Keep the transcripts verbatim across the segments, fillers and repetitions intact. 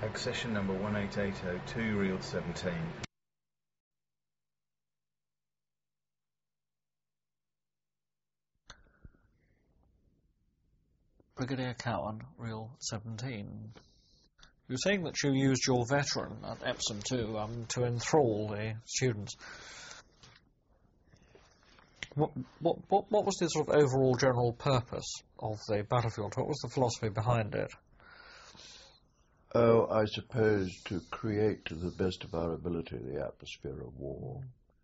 Accession number one eight eight zero two, reel seventeen. Brigadier Cowan, reel seventeen. You're saying that you used your veteran at Epsom to um, to enthrall the students. What, what what what was the sort of overall general purpose of the battlefield? What was the philosophy behind it? Oh, I suppose to create, to the best of our ability, the atmosphere of war.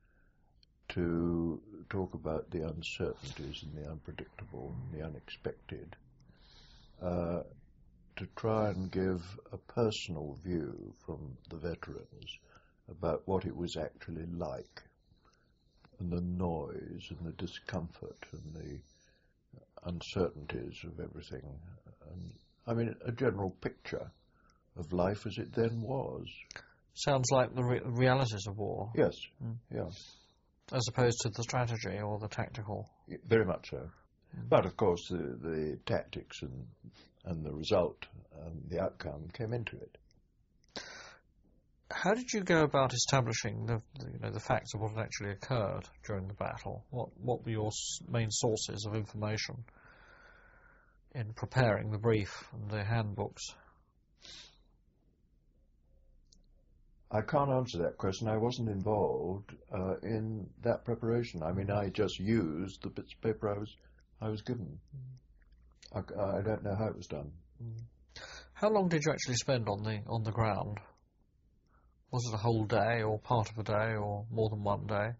To talk about the uncertainties and the unpredictable and the unexpected. Uh, to try and give a personal view from the veterans about what it was actually like, and the noise and the discomfort and the uncertainties of everything. And, I mean, a general picture of life as it then was. Sounds like the re- realities of war. Yes, mm. yeah. As opposed to the strategy or the tactical. Very much so. Mm. But, of course, the, the tactics and and the result and the outcome came into it. How did you go about establishing the, the you know the facts of what had actually occurred during the battle? What what were your main sources of information in preparing the brief and the handbooks? I can't answer that question. I wasn't involved uh, in that preparation. I mean, I just used the bits of paper I was I was given. Mm. I, I don't know how it was done. Mm. How long did you actually spend on the on the ground? Was it a whole day, or part of a day, or more than one day?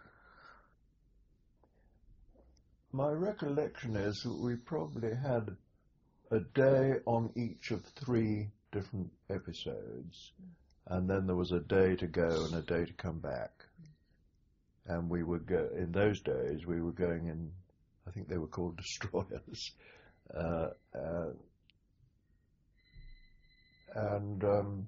My recollection is that we probably had a day on each of three different episodes, and then there was a day to go and a day to come back. And we would go, in those days, we were going in, I think they were called destroyers. Uh, uh, and, um,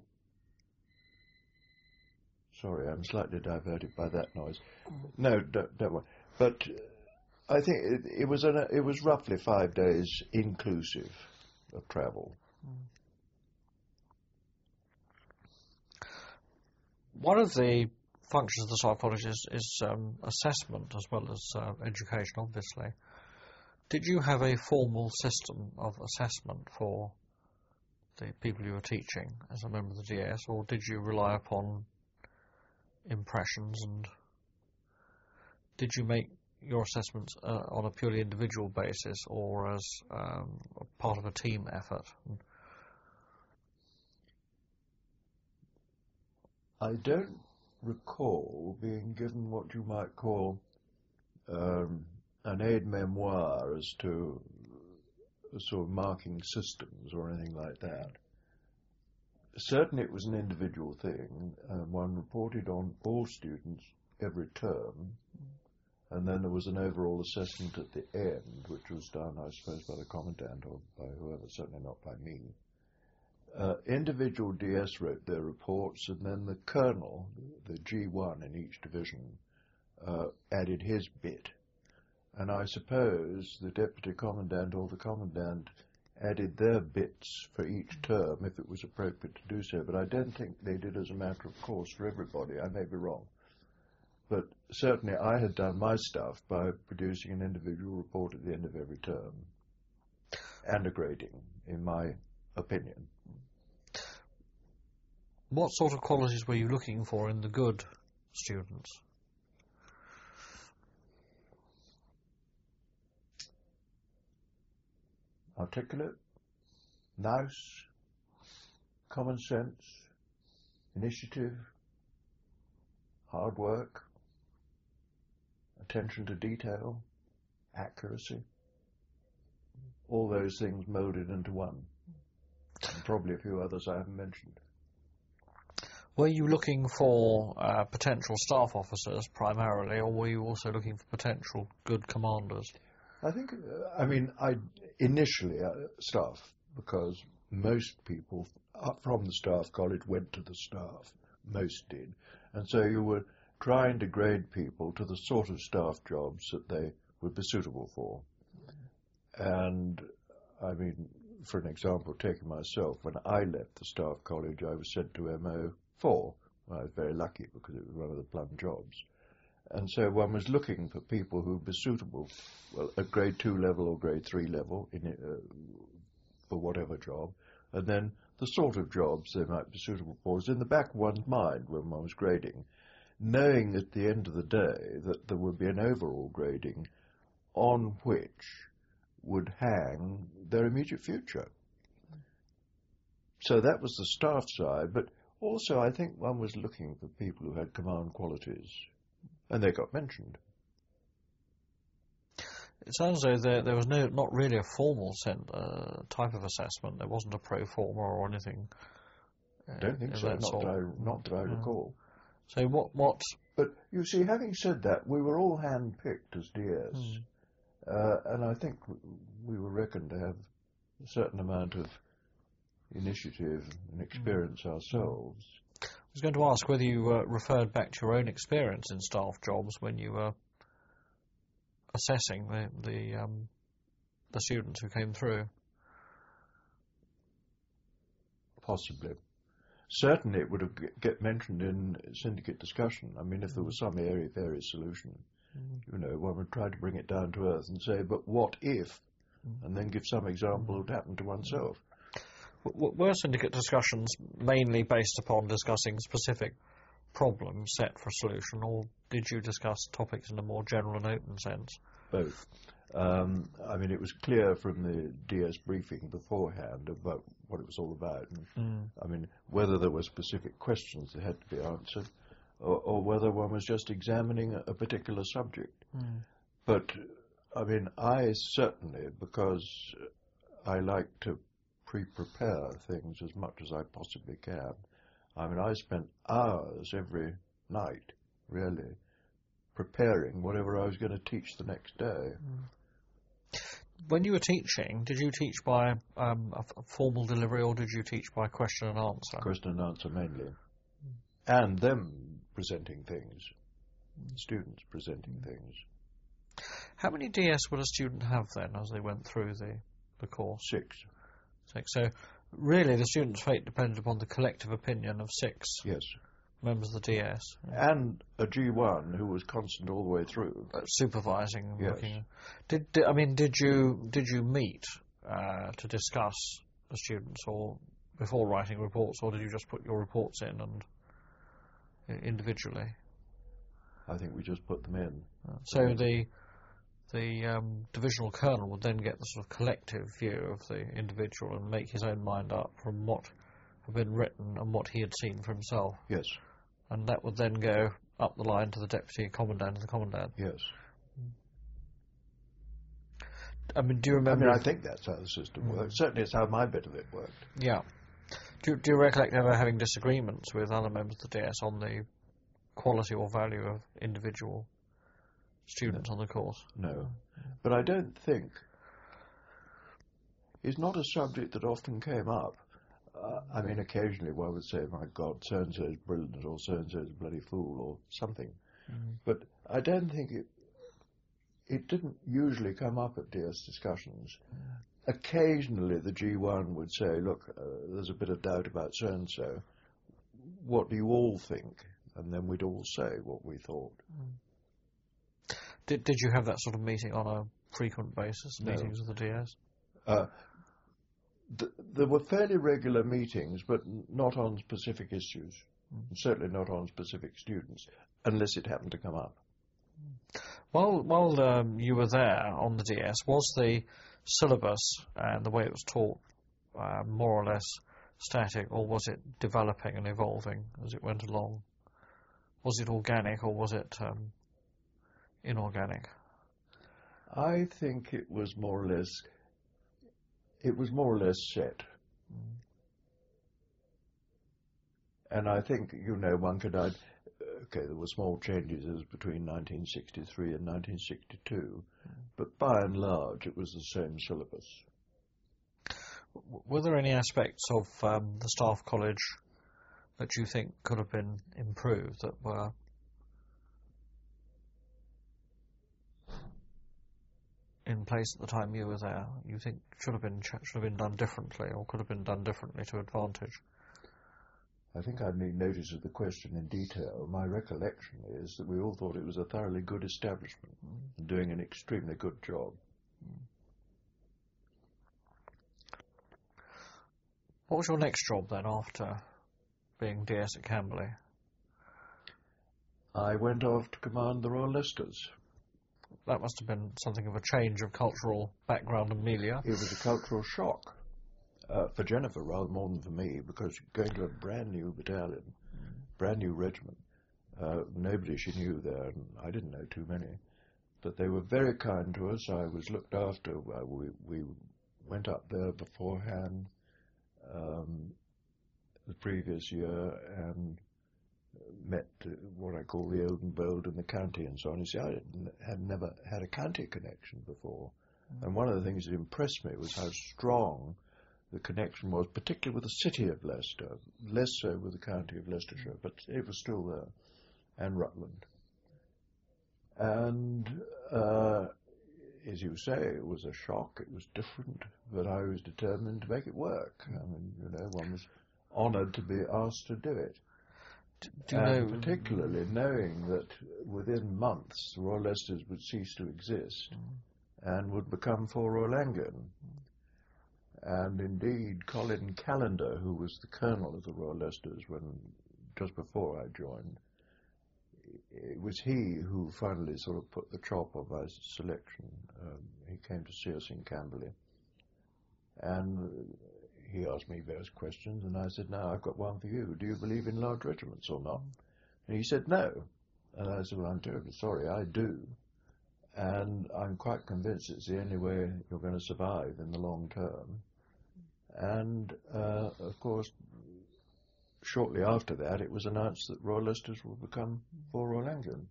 sorry, I'm slightly diverted by that noise. No, don't, don't worry. But I think it, it was an, it was roughly five days inclusive of travel. One of the functions of the Staff College is, is um, assessment as well as uh, education, obviously. Did you have a formal system of assessment for the people you were teaching as a member of the D S, or did you rely upon impressions, and did you make your assessments uh, on a purely individual basis or as um, a part of a team effort? I don't recall being given what you might call um, an aide-memoire as to sort of marking systems or anything like that. Certainly it was an individual thing. Uh, one reported on all students every term, and then there was an overall assessment at the end, which was done, I suppose, by the commandant or by whoever, certainly not by me. Uh, individual D S wrote their reports, and then the colonel, the G one in each division, uh, added his bit. And I suppose the deputy commandant or the commandant added their bits for each term if it was appropriate to do so, but I don't think they did as a matter of course for everybody. I may be wrong. But certainly I had done my stuff by producing an individual report at the end of every term and a grading, in my opinion. What sort of qualities were you looking for in the good students? Articulate, nice, common sense, initiative, hard work, attention to detail, accuracy. All those things moulded into one. And probably a few others I haven't mentioned. Were you looking for uh, potential staff officers primarily, or were you also looking for potential good commanders? I think, uh, I mean, I initially uh, staff, because most people up from the staff college went to the staff. Most did. And so you were trying to grade people to the sort of staff jobs that they would be suitable for. And, I mean, for an example, taking myself, when I left the staff college, I was sent to M O four. I was very lucky because it was one of the plum jobs. And so one was looking for people who would be suitable, well, at grade two level or grade three level in it, uh, for whatever job, and then the sort of jobs they might be suitable for was in the back of one's mind when one was grading, knowing at the end of the day that there would be an overall grading on which would hang their immediate future. So that was the staff side, but also I think one was looking for people who had command qualities, and they got mentioned. It sounds as though there, there was no, not really a formal sent, uh, type of assessment. There wasn't a pro forma or anything. I don't think so, not that, I, not that I yeah. recall. So what, what... But, you see, having said that, we were all hand-picked as D S, mm. uh, and I think we were reckoned to have a certain amount of initiative and experience mm. ourselves. I was going to ask whether you uh, referred back to your own experience in staff jobs when you were assessing the the, um, the students who came through. Possibly. Certainly it would have get mentioned in syndicate discussion. I mean, if there was some airy-fairy solution, mm. you know, one would try to bring it down to earth and say, but what if? Mm. And then give some example of what happened to oneself. W- were syndicate discussions mainly based upon discussing specific problems set for a solution, or did you discuss topics in a more general and open sense? Both. Um, I mean, it was clear from the D S briefing beforehand about what it was all about. And, mm. I mean, whether there were specific questions that had to be answered, or, or whether one was just examining a, a particular subject. Mm. But, I mean, I certainly, because I like to pre-prepare things as much as I possibly can, I mean, I spent hours every night, really, preparing whatever I was going to teach the next day. When you were teaching, did you teach by um, a, a formal delivery, or did you teach by question and answer? Question and answer mainly. Mm. And them presenting things, students presenting mm. things. How many D S would a student have then as they went through the, the course? Six. Six. So, really, the student's fate depended upon the collective opinion of six yes. members of the D S. And a G one who was constant all the way through. Uh, supervising and yes. looking. Did, did, I mean, did you did you meet uh, to discuss the students or before writing reports, or did you just put your reports in and uh, individually? I think we just put them in. Uh, so yeah. the the um, divisional colonel would then get the sort of collective view of the individual and make his own mind up from what had been written and what he had seen for himself. Yes. And that would then go up the line to the deputy commandant and the commandant. Yes. I mean, do you remember... I mean, I think that's how the system mm. works. Certainly it's how my bit of it worked. Yeah. Do, do you recollect ever having disagreements with other members of the D S on the quality or value of individual students no. on the course? No. But I don't think... It's not a subject that often came up. Uh, I mean, occasionally one would say, my God, so-and-so is brilliant, or so-and-so is a bloody fool, or something. Mm. But I don't think it... It didn't usually come up at D S discussions. Mm. Occasionally the G one would say, look, uh, there's a bit of doubt about so-and-so. What do you all think? And then we'd all say what we thought. Mm. Did Did you have that sort of meeting on a frequent basis, no. meetings with the D S? Uh, th- there were fairly regular meetings, but not on specific issues. Mm. Certainly not on specific students, unless it happened to come up. While, while um, you were there on the D S, was the syllabus and the way it was taught uh, more or less static, or was it developing and evolving as it went along? Was it organic, or was it um, inorganic? I think it was more or less, it was more or less set. Mm. And I think, you know, one could, I'd, okay, there were small changes between nineteen sixty-three and nineteen sixty-two, mm. but by and large it was the same syllabus. Were there any aspects of um, the staff college that you think could have been improved, that were... in place at the time you were there, you think should have been ch- should have been done differently, or could have been done differently to advantage? I think I'd need notice of the question in detail. My recollection is that we all thought it was a thoroughly good establishment mm. and doing an extremely good job. Mm. What was your next job then after being D S at Camberley? I went off to command the Royal Leicesters. That must have been something of a change of cultural background and milieu. It was a cultural shock. Uh, for Jennifer rather more than for me, because going to a brand new battalion, mm. brand new regiment, uh, nobody she knew there, and I didn't know too many, but they were very kind to us. I was looked after. Uh, we, we went up there beforehand um, the previous year and met uh, what I call the Oldenbold and the county and so on. You see, I had never had a county connection before, mm. and one of the things that impressed me was how strong the connection was, particularly with the city of Leicester, less so with the county of Leicestershire, but it was still there, and Rutland. And, uh, as you say, it was a shock, it was different, but I was determined to make it work. I mean, you know, one was honoured to be asked to do it. Do you and know, particularly knowing that within months the Royal Leicesters would cease to exist mm. and would become for Royal Anglian. Mm. And indeed, Colin Callender, who was the colonel of the Royal Leicesters when just before I joined, it was he who finally sort of put the chop on my selection. Um, he came to see us in Camberley, and he asked me various questions, and I said, "Now I've got one for you. Do you believe in large regiments or not?" And he said, "No." And I said, "Well, I'm terribly sorry, I do. And I'm quite convinced it's the only way you're going to survive in the long term." And, uh, of course, shortly after that, it was announced that Royal Leicesters would become for Royal Anglian.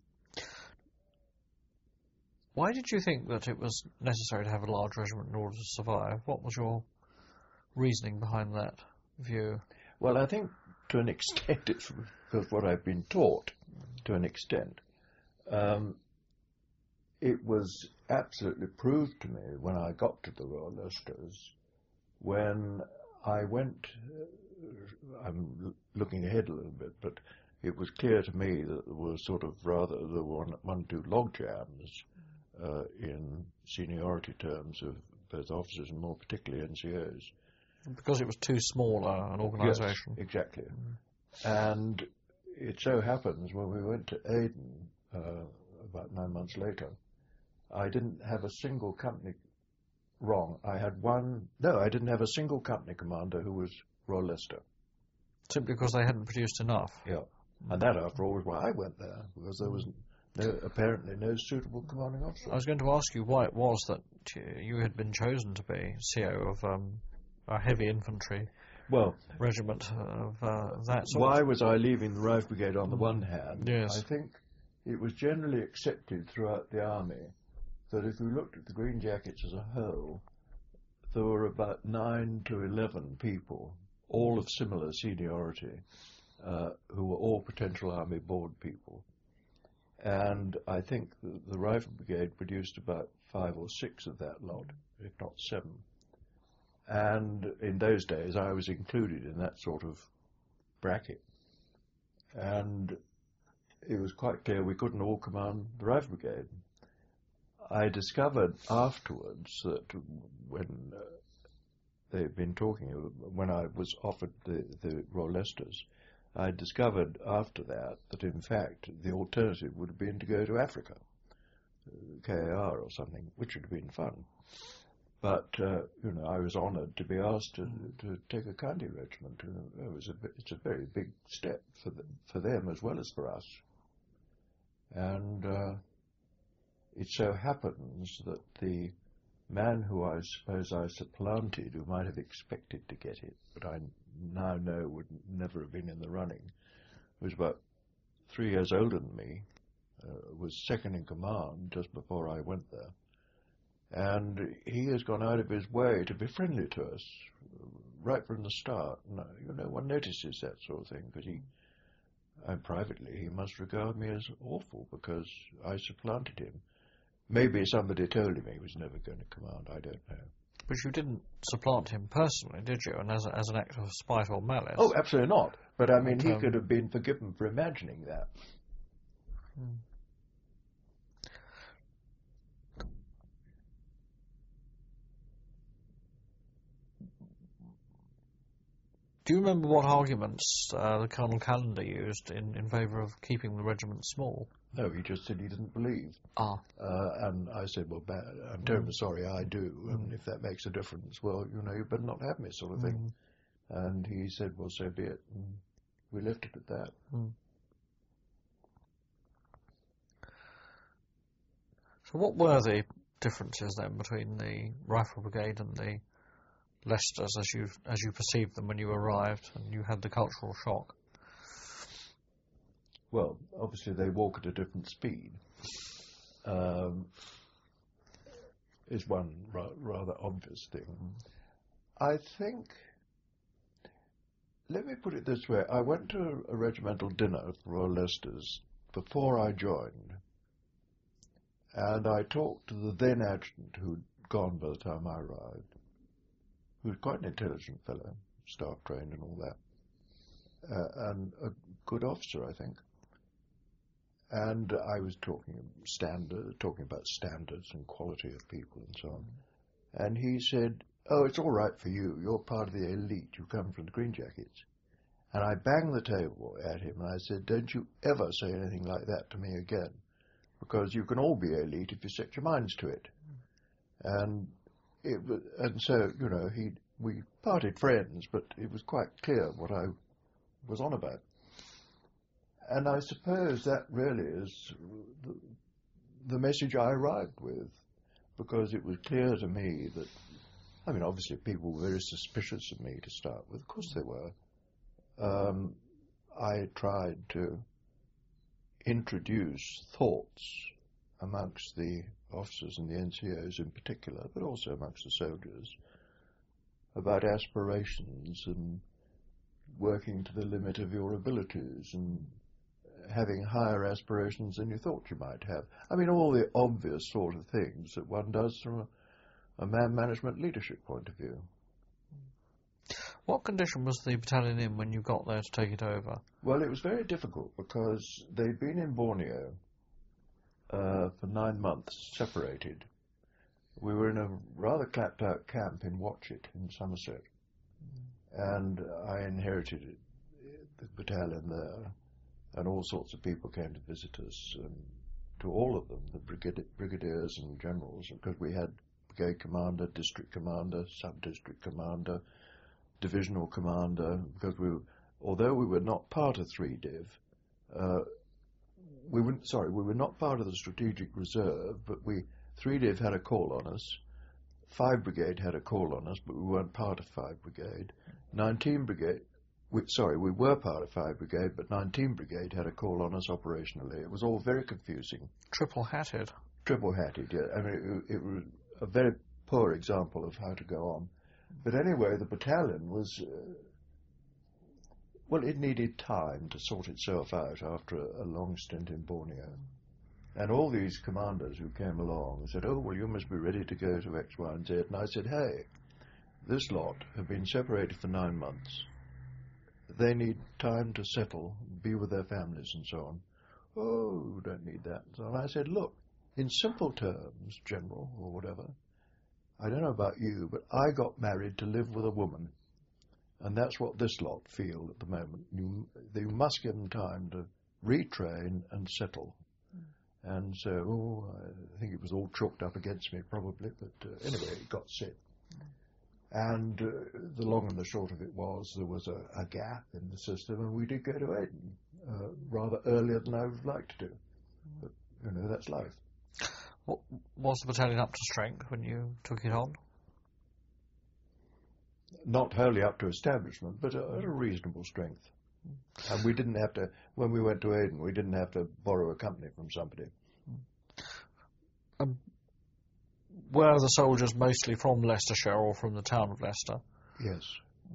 Why did you think that it was necessary to have a large regiment in order to survive? What was your reasoning behind that view? Well, I think to an extent it's because what I've been taught, to an extent. Um, it was absolutely proved to me when I got to the Royal Leicesters, when I went, uh, I'm looking ahead a little bit, but it was clear to me that there were sort of rather, there were one, one two log jams uh, in seniority terms of both officers and more particularly N C Os. Because it was too small uh, an organisation. Yes, exactly. Mm. And it so happens when we went to Aden uh, about nine months later, I didn't have a single company wrong. I had one, no, I didn't have a single company commander who was Royal Leicester. Simply because they hadn't produced enough. Yeah. And that, after all, was why I went there, because there was no, apparently no suitable commanding officer. I was going to ask you why it was that you had been chosen to be C O of um, a heavy infantry well, regiment of uh, that sort. Why was I leaving the Rifle Brigade on the one hand? Yes. I think it was generally accepted throughout the army that if we looked at the Green Jackets as a whole, there were about nine to eleven people, all of similar seniority, uh, who were all potential Army Board people. And I think the, the Rifle Brigade produced about five or six of that lot, if not seven. And in those days, I was included in that sort of bracket. And it was quite clear we couldn't all command the Rifle Brigade. I discovered afterwards that when uh, they've been talking, when I was offered the, the Royal Leicesters, I discovered after that that in fact the alternative would have been to go to Africa, K A R or something, which would have been fun. But, uh, you know, I was honoured to be asked to, to take a county regiment. It was a, it's a very big step for, the, for them as well as for us. And uh, it so happens that the man who I suppose I supplanted, who might have expected to get it, but I now know would never have been in the running, was about three years older than me, uh, was second in command just before I went there. And he has gone out of his way to be friendly to us right from the start. And, uh, you know, one notices that sort of thing, because he, and privately, he must regard me as awful because I supplanted him. maybe somebody told him he was never going to command, I don't know. But you didn't supplant him personally, did you? And as, a, as an act of spite or malice? Oh, absolutely not. But, I mean, But, he um, could have been forgiven for imagining that. Hmm. Do you remember what arguments uh, the Colonel Callender used in, in favour of keeping the regiment small? No, he just said he didn't believe. Ah. Uh, and I said, well, bad, I'm terribly Mm. sorry, I do. Mm. And if that makes a difference, well, you know, you better not have me, sort of thing. Mm. And he said, well, so be it. And we left it at that. Mm. So what were the differences then between the Rifle Brigade and the Leicesters as you as you perceived them when you arrived and you had the cultural shock? Well, obviously they walk at a different speed. Um, is one ra- rather obvious thing. I think, let me put it this way, I went to a regimental dinner for Royal Leicesters before I joined, and I talked to the then adjutant who'd gone by the time I arrived, who was quite an intelligent fellow, staff trained and all that, uh, and a good officer, I think. And I was talking standard, talking about standards and quality of people and so on. And he said, oh, it's all right for you. You're part of the elite. You come from the Green Jackets. And I banged the table at him and I said, don't you ever say anything like that to me again, because you can all be elite if you set your minds to it. And it was, and so, you know, he we parted friends, but it was quite clear what I was on about. And I suppose that really is the, the message I arrived with, because it was clear to me that, I mean, obviously people were very suspicious of me to start with. Of course they were. Um, I tried to introduce thoughts amongst the officers and the N C Os in particular, but also amongst the soldiers, about aspirations and working to the limit of your abilities and having higher aspirations than you thought you might have. I mean, all the obvious sort of things that one does from a, a man management leadership point of view. What condition was the battalion in when you got there to take it over? Well, it was very difficult because they'd been in Borneo uh, for nine months, separated. We were in a rather clapped-out camp in Watchet in Somerset, mm. and I inherited the battalion there. And all sorts of people came to visit us, and to all of them, the brigade, brigadiers and generals, because we had brigade commander, district commander, sub-district commander, divisional commander, because we were, although we were not part of three div, uh, we were, sorry, we were not part of the strategic reserve, but we, three div had a call on us, five brigade had a call on us, but we weren't part of five brigade, nineteen brigade, We, sorry, we were part of five Brigade, but nineteen Brigade had a call on us operationally. It was all very confusing. Triple-hatted. Triple-hatted, yeah. I mean, it, it was a very poor example of how to go on. But anyway, the battalion was, uh, well, it needed time to sort itself out after a, a long stint in Borneo. And all these commanders who came along said, oh, well, you must be ready to go to X, Y, and Z. And I said, hey, this lot have been separated for nine months. They need time to settle, be with their families and so on. Oh, we don't need that. So I said, look, in simple terms, General, or whatever, I don't know about you, but I got married to live with a woman. And that's what this lot feel at the moment. You, you must give them time to retrain and settle. Mm. And so, oh, I think it was all chalked up against me probably, but uh, anyway, it got set. Mm. And uh, the long and the short of it was there was a, a gap in the system, and we did go to Aden uh, rather earlier than I would have liked to do. But, you know, that's life. What, was the battalion up to strength when you took it on? Not wholly up to establishment, but at a reasonable strength. And we didn't have to, when we went to Aden, we didn't have to borrow a company from somebody. Um, were the soldiers mostly from Leicestershire or from the town of Leicester? Yes.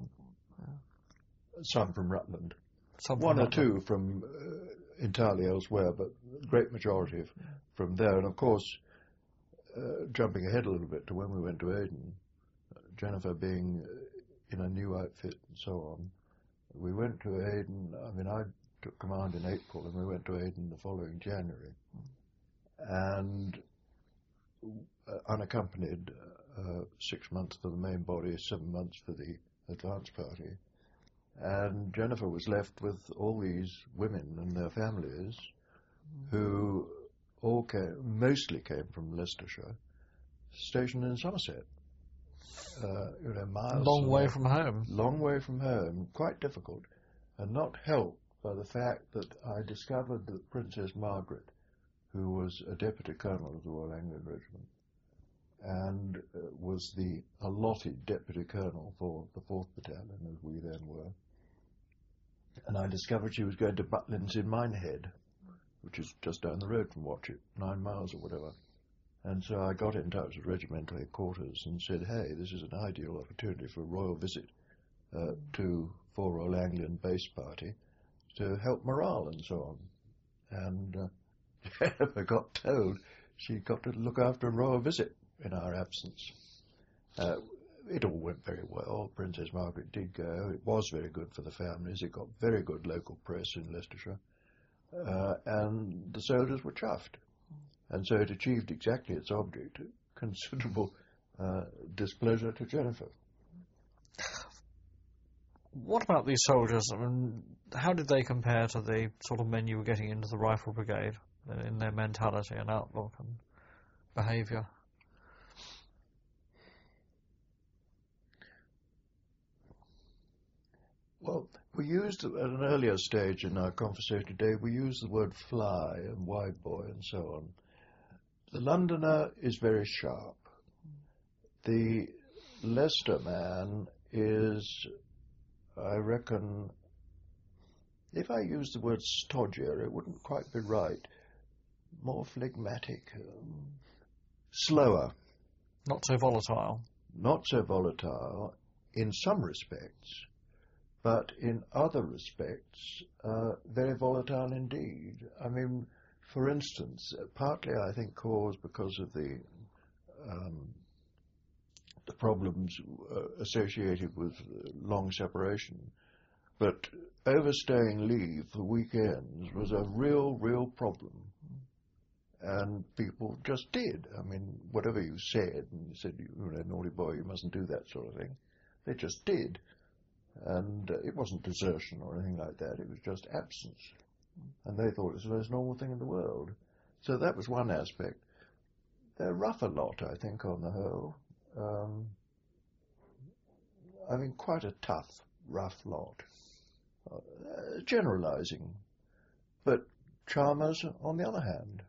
Some from Rutland. Some One from or Rutland. two from uh, entirely elsewhere, but the great majority of, from there. And of course, uh, jumping ahead a little bit to when we went to Aden, Jennifer being in a new outfit and so on, we went to Aden. I mean, I took command in April, and we went to Aden the following January, and uh, unaccompanied, uh, six months for the main body, seven months for the advance party, and Jennifer was left with all these women and their families, who all came, mostly came from Leicestershire, stationed in Somerset. Uh, you know, miles long way away. from home. Long way from home, quite difficult, and not helped by the fact that I discovered that Princess Margaret, who was a deputy colonel of the Royal Anglian Regiment, and uh, was the allotted deputy colonel for the fourth Battalion, as we then were, and I discovered she was going to Butlins in Minehead, which is just down the road from Watchet, nine miles or whatever. And so I got in touch with regimental headquarters and said, hey, this is an ideal opportunity for a royal visit uh, to for Royal Anglian base party to help morale and so on. And uh, Jennifer got told she got to look after a royal visit in our absence. Uh, it all went very well. Princess Margaret did go. It was very good for the families. It got very good local press in Leicestershire. Uh, and the soldiers were chuffed. And so it achieved exactly its object, considerable uh, displeasure to Jennifer. What about these soldiers? I mean, how did they compare to the sort of men you were getting into the Rifle Brigade in their mentality and outlook and behaviour? Well, we used, at an earlier stage in our conversation today, we used the word fly and wide boy and so on. The Londoner is very sharp. The Leicester man is, I reckon, if I used the word stodgier, it wouldn't quite be right. More phlegmatic, um, slower. Not so volatile. Not so volatile in some respects, but in other respects, uh, very volatile indeed. I mean, for instance, partly I think caused because of the um, the problems uh, associated with long separation, but overstaying leave for weekends was a real, real problem. And people just did. I mean, whatever you said, and you said, you know, naughty boy, you mustn't do that sort of thing, they just did. And uh, it wasn't desertion or anything like that, it was just absence. And they thought it was the most normal thing in the world. So that was one aspect. They're rough a lot, I think, on the whole. Um, I mean, quite a tough, rough lot. Uh, generalizing. But charmers, on the other hand.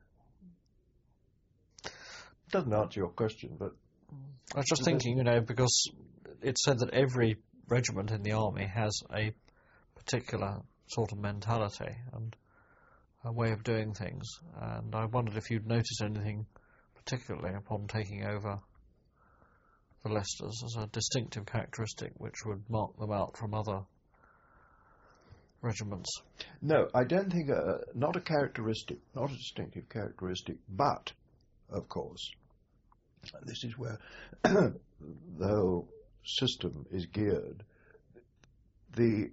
Doesn't answer your question, but... I was just thinking, you know, because it's said that every regiment in the army has a particular sort of mentality and a way of doing things, and I wondered if you'd noticed anything particularly upon taking over the Leicesters as a distinctive characteristic which would mark them out from other regiments. No, I don't think, uh, not a characteristic, not a distinctive characteristic, but, of course, this is where the whole system is geared. The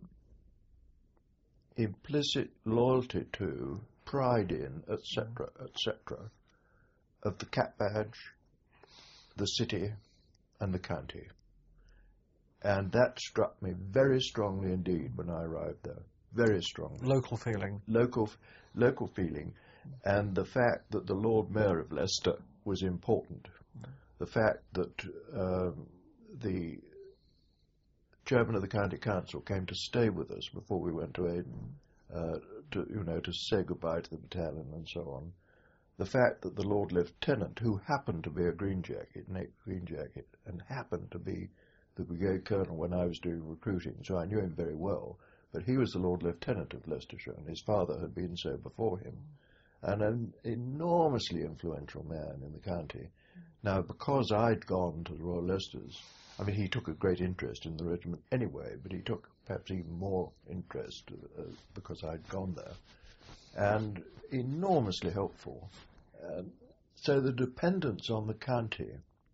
implicit loyalty to, pride in, et cetera, et cetera, of the cap badge, the city, and the county. And that struck me very strongly indeed when I arrived there. Very strongly. Local feeling. Local, local feeling. And the fact that the Lord Mayor of Leicester was important. The fact that um, the chairman of the county council came to stay with us before we went to Aden, uh, to, you know, to say goodbye to the battalion and so on. The fact that the Lord Lieutenant, who happened to be a Green Jacket, an ex-Green Jacket, and happened to be the brigade colonel when I was doing recruiting, so I knew him very well, but he was the Lord Lieutenant of Leicestershire, and his father had been so before him, and an enormously influential man in the county. Now, because I'd gone to the Royal Leicesters, I mean, he took a great interest in the regiment anyway, but he took perhaps even more interest uh, because I'd gone there, and enormously helpful. And so the dependence on the county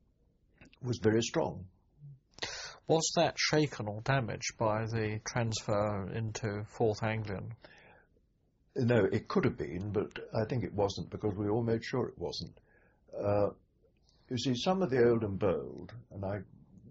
was very strong. Was that shaken or damaged by the transfer into Fourth Anglian? No, it could have been, but I think it wasn't, because we all made sure it wasn't. Uh, you see, some of the old and bold, and I,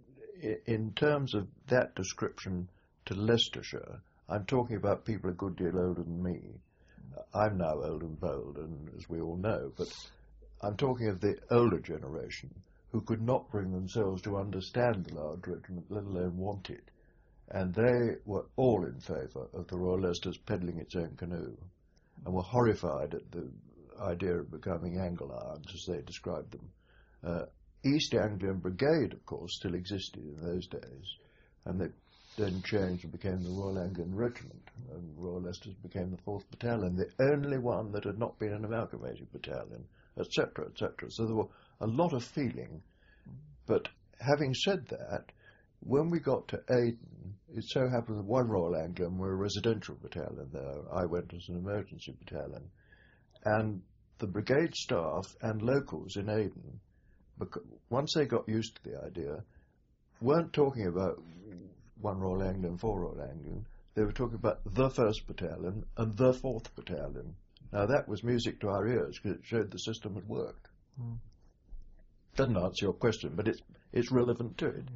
in terms of that description to Leicestershire, I'm talking about people a good deal older than me. I'm now old and bold, and as we all know, but I'm talking of the older generation who could not bring themselves to understand the large regiment, let alone want it. And they were all in favour of the Royal Leicesters peddling its own canoe, and were horrified at the idea of becoming Angle Irons, as they described them. Uh, East Anglian Brigade, of course, still existed in those days, and they then changed and became the Royal Anglian Regiment, and Royal Leicesters became the fourth Battalion, the only one that had not been an amalgamated battalion, et cetera, et cetera. So there were a lot of feeling. But having said that, when we got to Aden, it so happened that one Royal Anglian were a residential battalion there. I went as an emergency battalion. And the brigade staff and locals in Aden, because once they got used to the idea, weren't talking about one Royal Anglian, four Royal Anglian. They were talking about the first battalion and the fourth battalion. Now that was music to our ears, because it showed the system had worked. Mm. Doesn't answer your question, but it's it's relevant to it.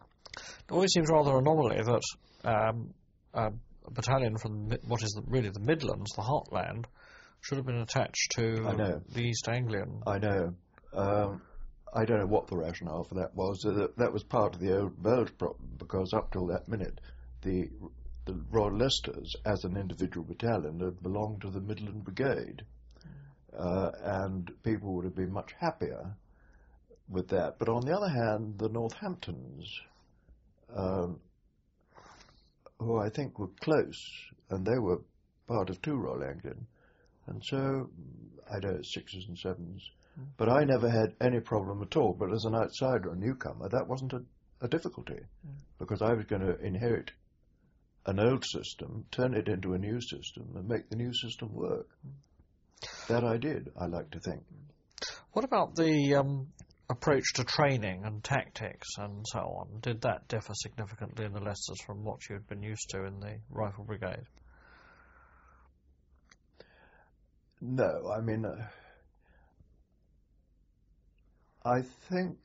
It always seems rather an anomaly that um, a battalion from what is the, really the Midlands, the heartland, should have been attached to I know. the East Anglian. I know. Um, I don't know what the rationale for that was. That, that was part of the old bold problem, because up till that minute, the the Royal Leicesters, as an individual battalion, had belonged to the Midland Brigade, uh, and people would have been much happier with that. But on the other hand, the Northamptons, um, who I think were close, and they were part of two Royal Anglian, and so I don't know, sixes and sevens. Mm. But I never had any problem at all. But as an outsider, a newcomer, that wasn't a, a difficulty, mm. because I was going to inherit an old system, turn it into a new system, and make the new system work. Mm. That I did, I like to think. What about the um, approach to training and tactics and so on? Did that differ significantly in the Leicesters from what you had been used to in the Rifle Brigade? No, I mean, uh, I think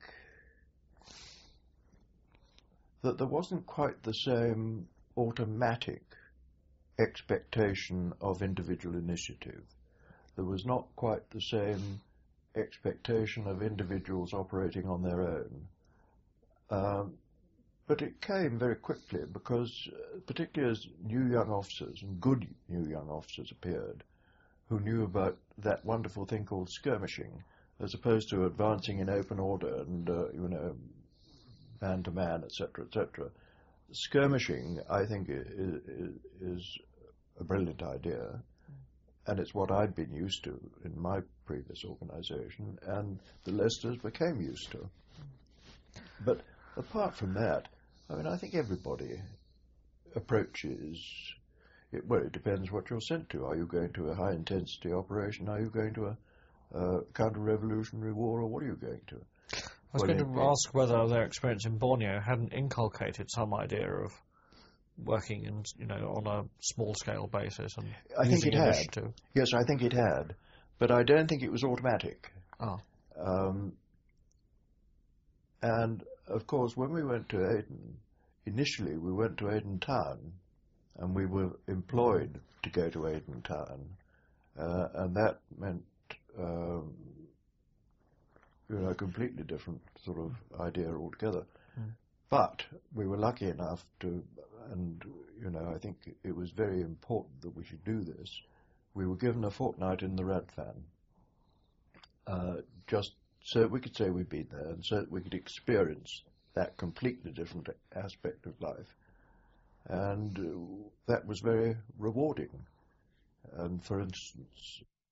that there wasn't quite the same automatic expectation of individual initiative. There was not quite the same expectation of individuals operating on their own. Um, but it came very quickly, because uh, particularly as new young officers, and good new young officers appeared, who knew about that wonderful thing called skirmishing, as opposed to advancing in open order and, uh, you know, man to man, et cetera, et cetera. Skirmishing, I think, is, is a brilliant idea, and it's what I'd been used to in my previous organisation, and the Leicesters became used to. But apart from that, I mean, I think everybody approaches it. Well, it depends what you're sent to. Are you going to a high-intensity operation? Are you going to a uh, counter-revolutionary war, or what are you going to? I was well, going to ask whether their experience in Borneo hadn't inculcated some idea of working in, you know, on a small-scale basis and I think it initiative. had. Yes, I think it had, but I don't think it was automatic. Oh. Um, and of course, when we went to Aden, initially we went to Aden town, and we were employed to go to Aden town, uh, and that meant um, you know, a completely different sort of idea altogether. Mm. But we were lucky enough to, and you know, I think it was very important that we should do this. We were given a fortnight in the Radfan, uh, just so that we could say we'd been there, and so that we could experience that completely different aspect of life. And uh, that was very rewarding. And for instance,